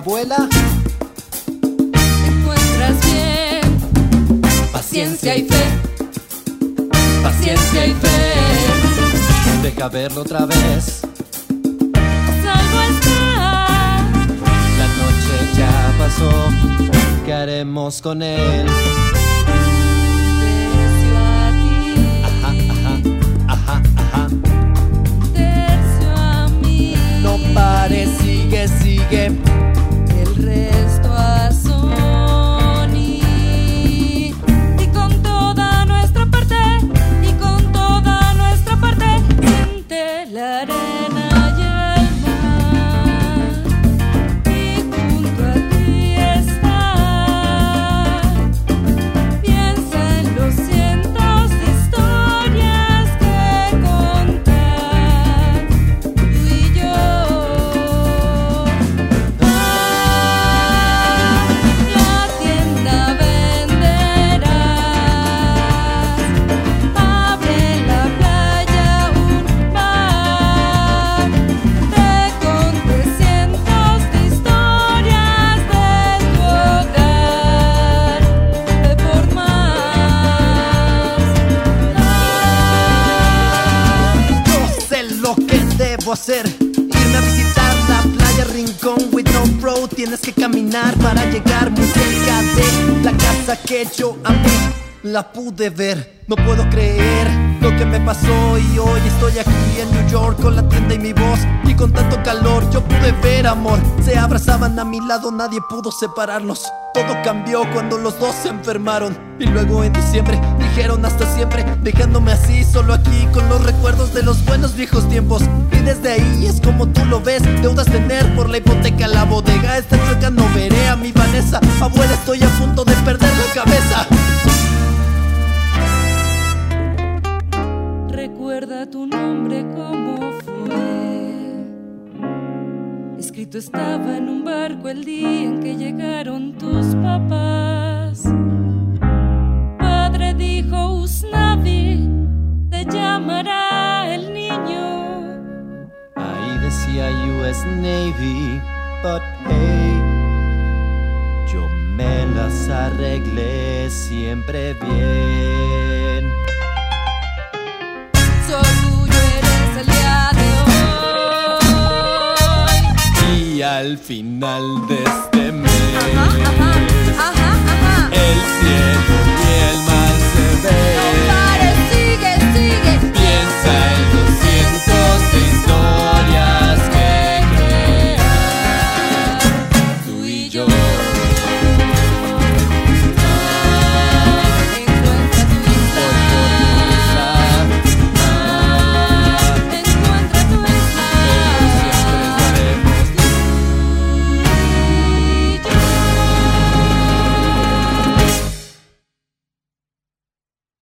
abuela. Te encuentras bien, paciencia y fe, paciencia y fe. Deja verlo otra vez. Salvo está. La noche ya pasó. ¿Qué haremos con él? Tercio a ti, Ajá. tercio a mí. No pare, sigue. El resto a Sony. Y con toda nuestra parte, siente la arena y el mar. Y junto a ti está. Piensa en los cientos de historias que contar, tú y yo. La tienda venderás, abre la playa un bar, te conté cientos de historias de tu hogar, ve por más. Yo sé lo que debo hacer. Irme a visitar la playa Rincón with no bro. Tienes que caminar para llegar muy cerca de la casa que yo amé. La pude ver, no puedo creer lo que me pasó. Y hoy estoy aquí en New York con la tienda y mi voz. Y con tanto calor yo pude ver amor. Se abrazaban a mi lado, nadie pudo separarlos. Todo cambió cuando los dos se enfermaron. Y luego en diciembre dijeron hasta siempre, dejándome así solo aquí con los recuerdos de los buenos viejos tiempos. Y desde ahí es como tú lo ves, deudas tener por la hipoteca, la bodega. Esta chueca no veré a mi Vanessa. Abuela, estoy a punto de perder la cabeza. Recuerda tu nombre como fue. Escrito estaba en un barco el día en que llegaron tus papás. Padre dijo Usnavi, te llamará el niño. Ahí decía US Navy, but hey, yo me las arreglé siempre bien. Su orgullo eres el día de hoy. Y al final de este mes, Ajá. el cielo